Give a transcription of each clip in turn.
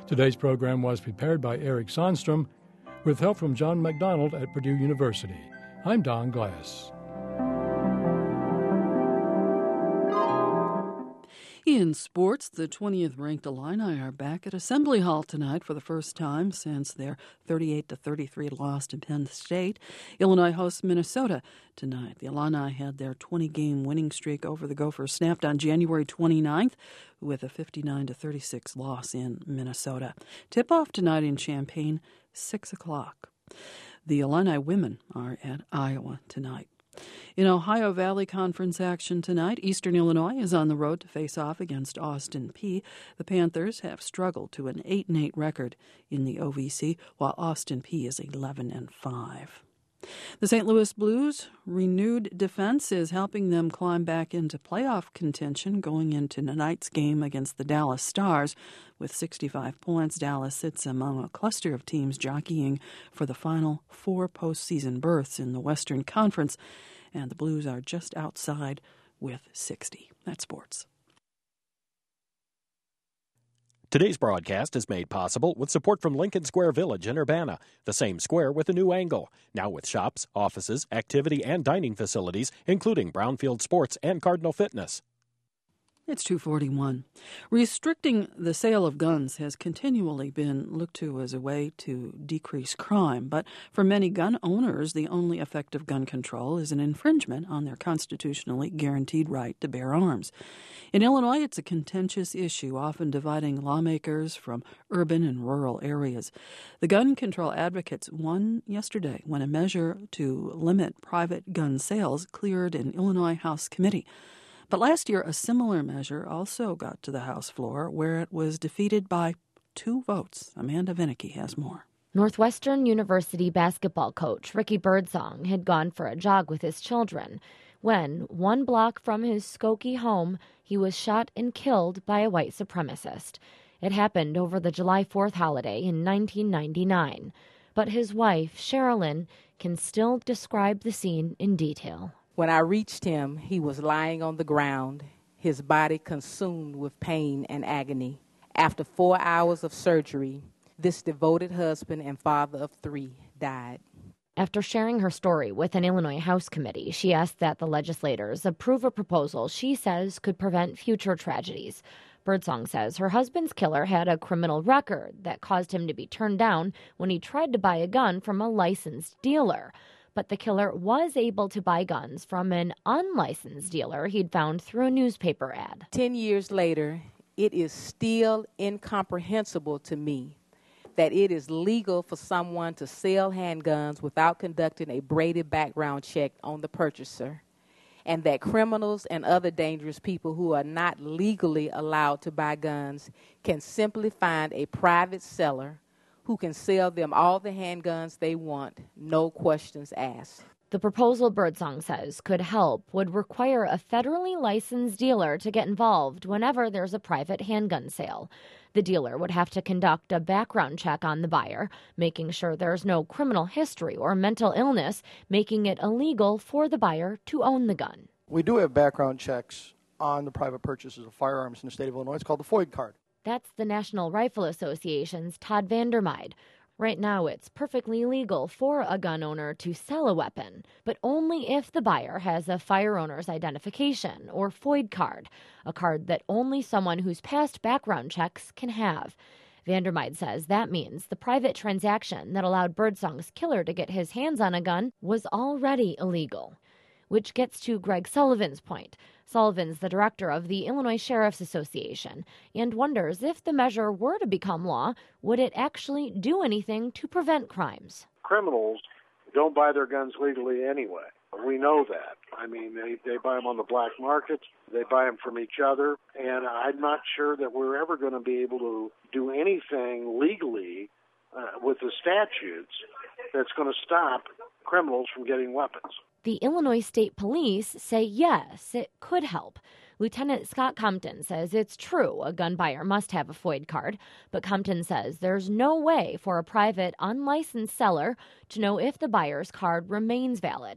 Today's program was prepared by Eric Sonstrom with help from John McDonald at Purdue University. I'm Don Glass. In sports, the 20th-ranked Illini are back at Assembly Hall tonight for the first time since their 38-33 loss to Penn State. Illinois hosts Minnesota tonight. The Illini had their 20-game winning streak over the Gophers snapped on January 29th with a 59-36 loss in Minnesota. Tip-off tonight in Champaign, 6 o'clock. The Illini women are at Iowa tonight. In Ohio Valley Conference action tonight, Eastern Illinois is on the road to face off against Austin Peay. The Panthers have struggled to an 8-8 record in the OVC, while Austin Peay is 11-5. The St. Louis Blues' renewed defense is helping them climb back into playoff contention going into tonight's game against the Dallas Stars. With 65 points, Dallas sits among a cluster of teams jockeying for the final 4 postseason berths in the Western Conference, and the Blues are just outside with 60. That's sports. Today's broadcast is made possible with support from Lincoln Square Village in Urbana, the same square with a new angle, now with shops, offices, activity, and dining facilities, including Brownfield Sports and Cardinal Fitness. It's 2:41. Restricting the sale of guns has continually been looked to as a way to decrease crime, but for many gun owners, the only effective gun control is an infringement on their constitutionally guaranteed right to bear arms. In Illinois, it's a contentious issue, often dividing lawmakers from urban and rural areas. The gun control advocates won yesterday when a measure to limit private gun sales cleared an Illinois House committee. But last year, a similar measure also got to the House floor, where it was defeated by 2 votes. Amanda Vinicky has more. Northwestern University basketball coach Ricky Birdsong had gone for a jog with his children when, 1 block from his Skokie home, he was shot and killed by a white supremacist. It happened over the July 4th holiday in 1999. But his wife, Sherilyn, can still describe the scene in detail. When I reached him, he was lying on the ground, his body consumed with pain and agony. After 4 hours of surgery, this devoted husband and father of 3 died. After sharing her story with an Illinois House committee, she asked that the legislators approve a proposal she says could prevent future tragedies. Birdsong says her husband's killer had a criminal record that caused him to be turned down when he tried to buy a gun from a licensed dealer. But the killer was able to buy guns from an unlicensed dealer he'd found through a newspaper ad. 10 years later, it is still incomprehensible to me that it is legal for someone to sell handguns without conducting a Brady background check on the purchaser, and that criminals and other dangerous people who are not legally allowed to buy guns can simply find a private seller who can sell them all the handguns they want, no questions asked. The proposal, Birdsong says, could help would require a federally licensed dealer to get involved whenever there's a private handgun sale. The dealer would have to conduct a background check on the buyer, making sure there's no criminal history or mental illness, making it illegal for the buyer to own the gun. We do have background checks on the private purchases of firearms in the state of Illinois. It's called the FOID card. That's the National Rifle Association's Todd Vandermeide. Right now, it's perfectly legal for a gun owner to sell a weapon, but only if the buyer has a fire owner's identification, or FOID card, a card that only someone who's passed background checks can have. Vandermeide says that means the private transaction that allowed Birdsong's killer to get his hands on a gun was already illegal. Which gets to Greg Sullivan's point. Sullivan's the director of the Illinois Sheriff's Association and wonders if the measure were to become law, would it actually do anything to prevent crimes? Criminals don't buy their guns legally anyway. We know that. I mean, they buy them on the black market. They buy them from each other. And I'm not sure that we're ever going to be able to do anything legally with the statutes that's going to stop criminals from getting weapons. The Illinois State Police say yes, it could help. Lieutenant Scott Compton says it's true a gun buyer must have a FOID card, but Compton says there's no way for a private, unlicensed seller to know if the buyer's card remains valid.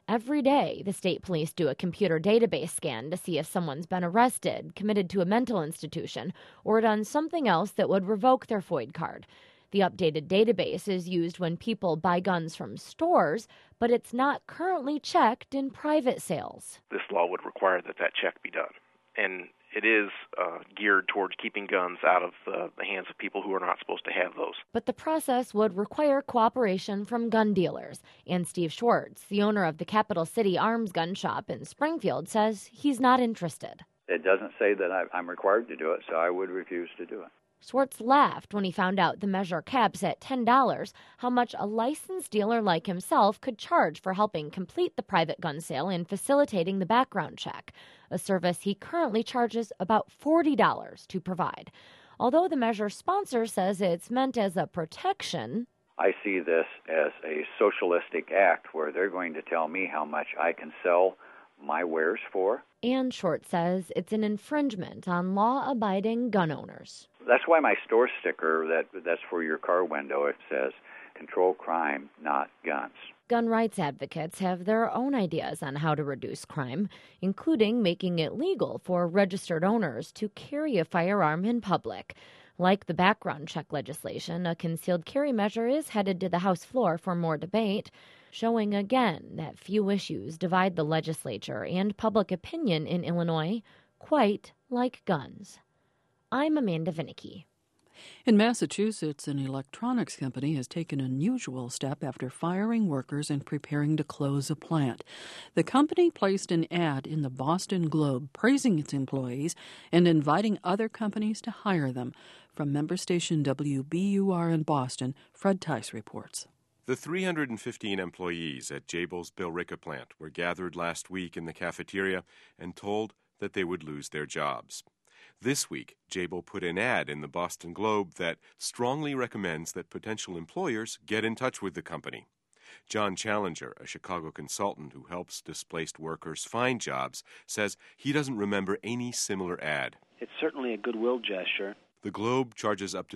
Every day, the state police do a computer database scan to see if someone's been arrested, committed to a mental institution, or done something else that would revoke their FOID card. The updated database is used when people buy guns from stores, but it's not currently checked in private sales. This law would require that check be done. And it is geared towards keeping guns out of the hands of people who are not supposed to have those. But the process would require cooperation from gun dealers. And Steve Schwartz, the owner of the Capital City Arms Gun Shop in Springfield, says he's not interested. It doesn't say that I'm required to do it, so I would refuse to do it. Schwartz laughed when he found out the measure caps at $10 how much a licensed dealer like himself could charge for helping complete the private gun sale and facilitating the background check, a service he currently charges about $40 to provide. Although the measure's sponsor says it's meant as a protection, I see this as a socialistic act where they're going to tell me how much I can sell my wares for. And Schwartz says it's an infringement on law-abiding gun owners. That's why my store sticker that's for your car window, it says, control crime, not guns. Gun rights advocates have their own ideas on how to reduce crime, including making it legal for registered owners to carry a firearm in public. Like the background check legislation, a concealed carry measure is headed to the House floor for more debate, showing again that few issues divide the legislature and public opinion in Illinois quite like guns. I'm Amanda Vinicky. In Massachusetts, an electronics company has taken an unusual step after firing workers and preparing to close a plant. The company placed an ad in the Boston Globe praising its employees and inviting other companies to hire them. From member station WBUR in Boston, Fred Tice reports. The 315 employees at Jabil's Billerica plant were gathered last week in the cafeteria and told that they would lose their jobs. This week, Jabil put an ad in the Boston Globe that strongly recommends that potential employers get in touch with the company. John Challenger, a Chicago consultant who helps displaced workers find jobs, says he doesn't remember any similar ad. It's certainly a goodwill gesture. The Globe charges up to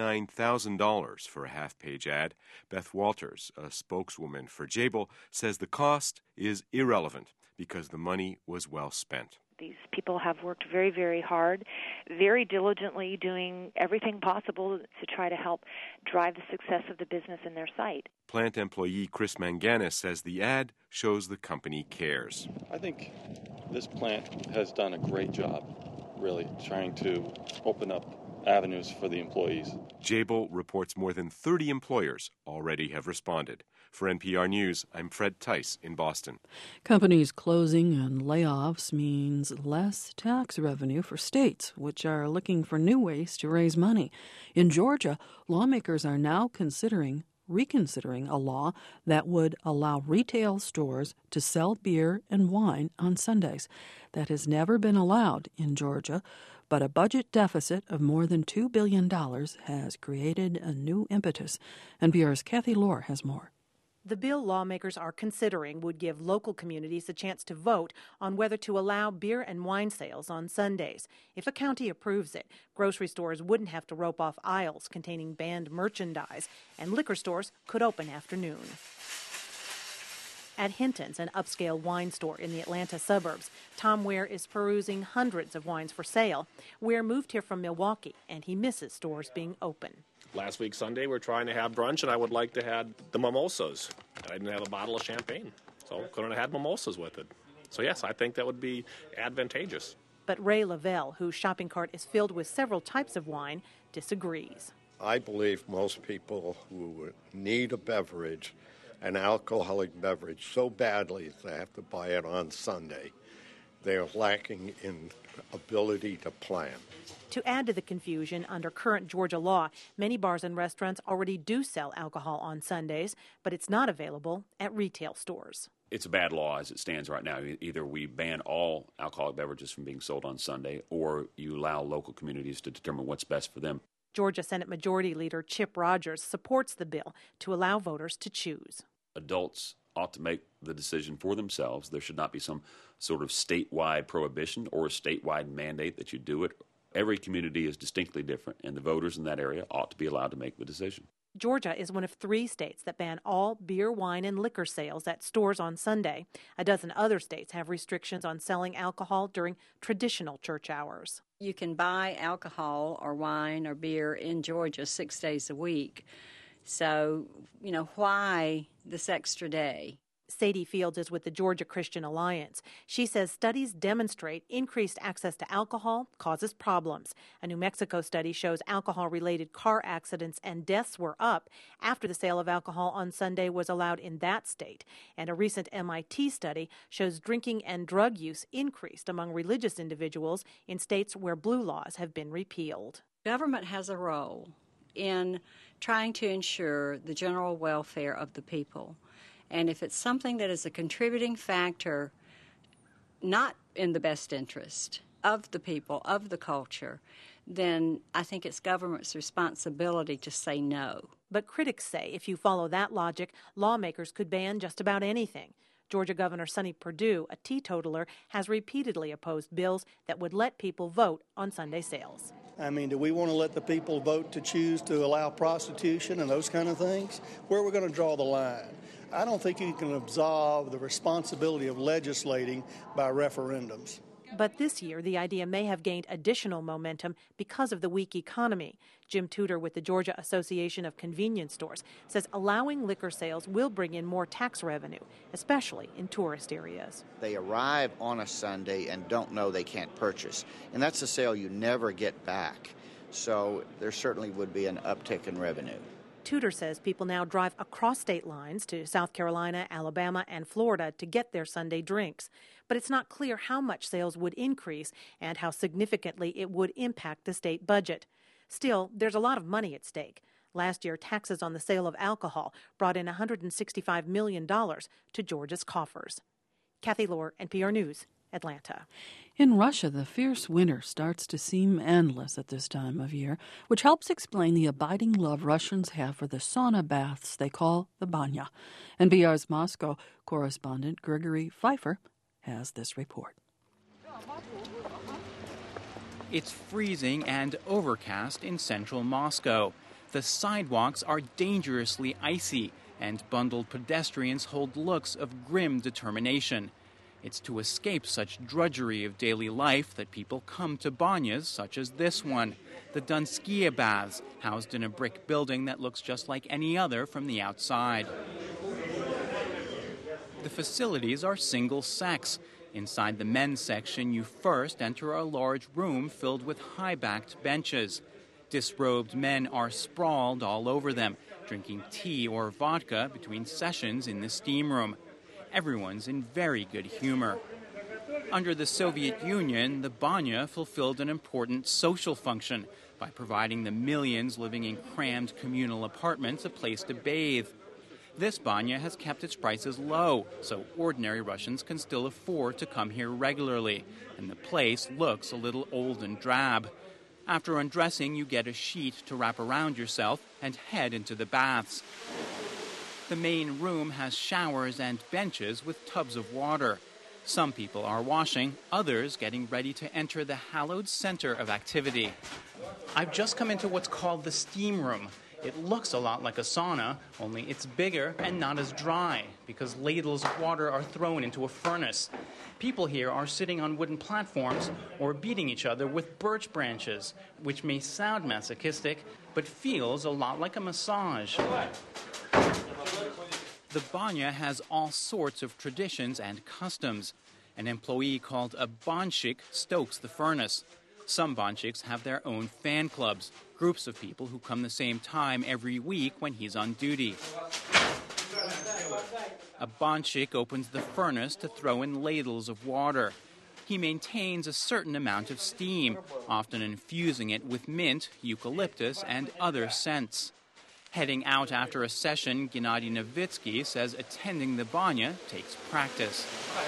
$29,000 for a half-page ad. Beth Walters, a spokeswoman for Jabil, says the cost is irrelevant because the money was well spent. These people have worked very, very hard, very diligently, doing everything possible to try to help drive the success of the business in their site. Plant employee Chris Manganis says the ad shows the company cares. I think this plant has done a great job, really, trying to open up avenues for the employees. Jabil reports more than 30 employers already have responded. For NPR News, I'm Fred Tice in Boston. Companies closing and layoffs means less tax revenue for states, which are looking for new ways to raise money. In Georgia, lawmakers are now reconsidering a law that would allow retail stores to sell beer and wine on Sundays. That has never been allowed in Georgia, but a budget deficit of more than $2 billion has created a new impetus. NPR's Kathy Lohr has more. The bill lawmakers are considering would give local communities a chance to vote on whether to allow beer and wine sales on Sundays. If a county approves it, grocery stores wouldn't have to rope off aisles containing banned merchandise, and liquor stores could open after noon. At Hinton's, an upscale wine store in the Atlanta suburbs, Tom Ware is perusing hundreds of wines for sale. Ware moved here from Milwaukee, and he misses stores being open. Last week, Sunday, we're trying to have brunch, and I would like to have the mimosas. I didn't have a bottle of champagne, so couldn't have had mimosas with it. So, yes, I think that would be advantageous. But Ray Lavelle, whose shopping cart is filled with several types of wine, disagrees. I believe most people who need a beverage, an alcoholic beverage, so badly they have to buy it on Sunday, they are lacking in ability to plan. To add to the confusion, under current Georgia law, many bars and restaurants already do sell alcohol on Sundays, but it's not available at retail stores. It's a bad law as it stands right now. Either we ban all alcoholic beverages from being sold on Sunday, or you allow local communities to determine what's best for them. Georgia Senate Majority Leader Chip Rogers supports the bill to allow voters to choose. Adults ought to make the decision for themselves. There should not be some sort of statewide prohibition or a statewide mandate that you do it. Every community is distinctly different, and the voters in that area ought to be allowed to make the decision. Georgia is one of 3 states that ban all beer, wine, and liquor sales at stores on Sunday. A dozen other states have restrictions on selling alcohol during traditional church hours. You can buy alcohol or wine or beer in Georgia 6 days a week. So, why this extra day? Sadie Fields is with the Georgia Christian Alliance. She says studies demonstrate increased access to alcohol causes problems. A New Mexico study shows alcohol-related car accidents and deaths were up after the sale of alcohol on Sunday was allowed in that state. And a recent MIT study shows drinking and drug use increased among religious individuals in states where blue laws have been repealed. Government has a role in trying to ensure the general welfare of the people. And if it's something that is a contributing factor, not in the best interest of the people, of the culture, then I think it's government's responsibility to say no. But critics say if you follow that logic, lawmakers could ban just about anything. Georgia Governor Sonny Perdue, a teetotaler, has repeatedly opposed bills that would let people vote on Sunday sales. I mean, do we want to let the people vote to choose to allow prostitution and those kind of things? Where are we going to draw the line? I don't think you can absolve the responsibility of legislating by referendums. But this year, the idea may have gained additional momentum because of the weak economy. Jim Tudor with the Georgia Association of Convenience Stores says allowing liquor sales will bring in more tax revenue, especially in tourist areas. They arrive on a Sunday and don't know they can't purchase, and that's a sale you never get back. So there certainly would be an uptick in revenue. Tudor says people now drive across state lines to South Carolina, Alabama, and Florida to get their Sunday drinks. But it's not clear how much sales would increase and how significantly it would impact the state budget. Still, there's a lot of money at stake. Last year, taxes on the sale of alcohol brought in $165 million to Georgia's coffers. Kathy Lohr, NPR News, Atlanta. In Russia, the fierce winter starts to seem endless at this time of year, which helps explain the abiding love Russians have for the sauna baths they call the banya. NPR's Moscow correspondent Gregory Pfeiffer has this report. It's freezing and overcast in central Moscow. The sidewalks are dangerously icy, and bundled pedestrians hold looks of grim determination. It's to escape such drudgery of daily life that people come to banyas such as this one, the Donskaya Baths, housed in a brick building that looks just like any other from the outside. The facilities are single-sex. Inside the men's section, you first enter a large room filled with high-backed benches. Disrobed men are sprawled all over them, drinking tea or vodka between sessions in the steam room. Everyone's in very good humor. Under the Soviet Union, the banya fulfilled an important social function by providing the millions living in crammed communal apartments a place to bathe. This banya has kept its prices low, so ordinary Russians can still afford to come here regularly, and the place looks a little old and drab. After undressing, you get a sheet to wrap around yourself and head into the baths. The main room has showers and benches with tubs of water. Some people are washing, others getting ready to enter the hallowed center of activity. I've just come into what's called the steam room. It looks a lot like a sauna, only it's bigger and not as dry, because ladles of water are thrown into a furnace. People here are sitting on wooden platforms or beating each other with birch branches, which may sound masochistic, but feels a lot like a massage. The banya has all sorts of traditions and customs. An employee called a banshik stokes the furnace. Some banshiks have their own fan clubs, groups of people who come the same time every week when he's on duty. A banshik opens the furnace to throw in ladles of water. He maintains a certain amount of steam, often infusing it with mint, eucalyptus, and other scents. Heading out after a session, Gennady Novitsky says attending the banya takes practice.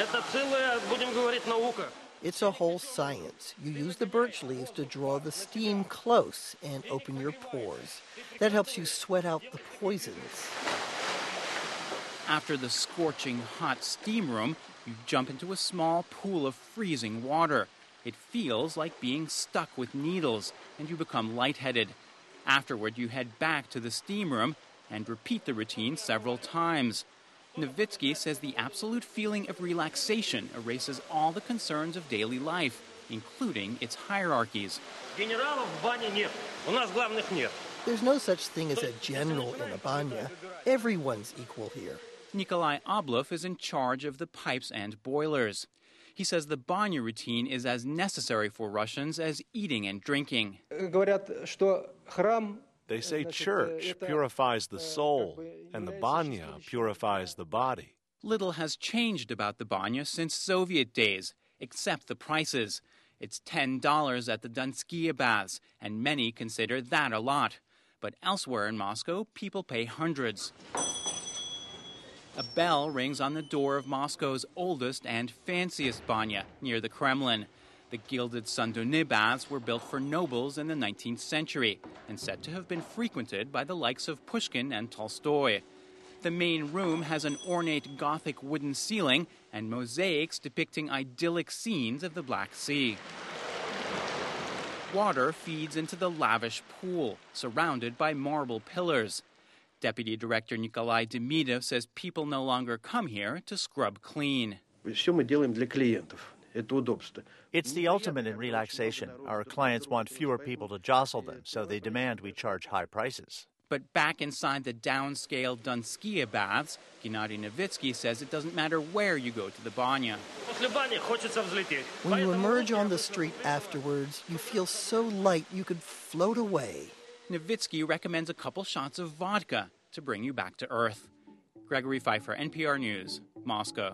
It's a whole science. You use the birch leaves to draw the steam close and open your pores. That helps you sweat out the poisons. After the scorching hot steam room, you jump into a small pool of freezing water. It feels like being stuck with needles, and you become lightheaded. Afterward, you head back to the steam room and repeat the routine several times. Novitsky says the absolute feeling of relaxation erases all the concerns of daily life, including its hierarchies. There's no such thing as a general in a banya. Everyone's equal here. Nikolai Oblov is in charge of the pipes and boilers. He says the banya routine is as necessary for Russians as eating and drinking. They say church purifies the soul, and the banya purifies the body. Little has changed about the banya since Soviet days, except the prices. It's $10 at the Donskaya baths, and many consider that a lot. But elsewhere in Moscow, people pay hundreds. A bell rings on the door of Moscow's oldest and fanciest banya, near the Kremlin. The gilded Sanduny baths were built for nobles in the 19th century and said to have been frequented by the likes of Pushkin and Tolstoy. The main room has an ornate Gothic wooden ceiling and mosaics depicting idyllic scenes of the Black Sea. Water feeds into the lavish pool, surrounded by marble pillars. Deputy Director Nikolai Demidov says people no longer come here to scrub clean. It's the ultimate in relaxation. Our clients want fewer people to jostle them, so they demand we charge high prices. But back inside the downscale Donskaya baths, Gennady Novitsky says it doesn't matter where you go to the banya. When you emerge on the street afterwards, you feel so light you could float away. Novitsky recommends a couple shots of vodka to bring you back to earth. Gregory Pfeiffer, NPR News, Moscow.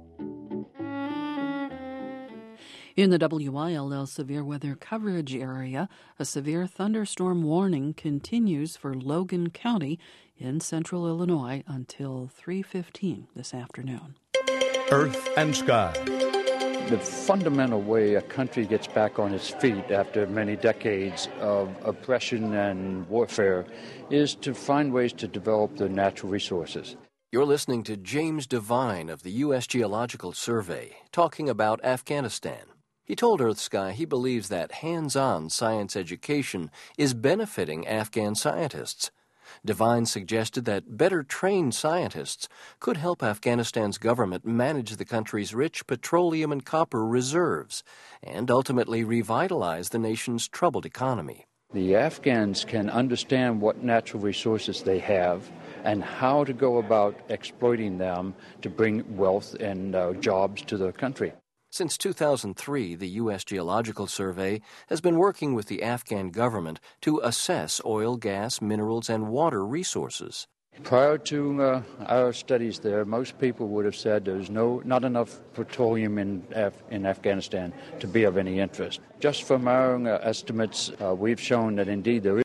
In the WILL severe weather coverage area, a severe thunderstorm warning continues for Logan County in central Illinois until 3:15 this afternoon. Earth and Sky. The fundamental way a country gets back on its feet after many decades of oppression and warfare is to find ways to develop the natural resources. You're listening to James Devine of the U.S. Geological Survey talking about Afghanistan. He told EarthSky he believes that hands-on science education is benefiting Afghan scientists. Devine suggested that better-trained scientists could help Afghanistan's government manage the country's rich petroleum and copper reserves and ultimately revitalize the nation's troubled economy. The Afghans can understand what natural resources they have and how to go about exploiting them to bring wealth and jobs to the country. Since 2003, the U.S. Geological Survey has been working with the Afghan government to assess oil, gas, minerals, and water resources. Prior to our studies there, most people would have said there's not enough petroleum in Afghanistan to be of any interest. Just from our estimates, we've shown that indeed there is.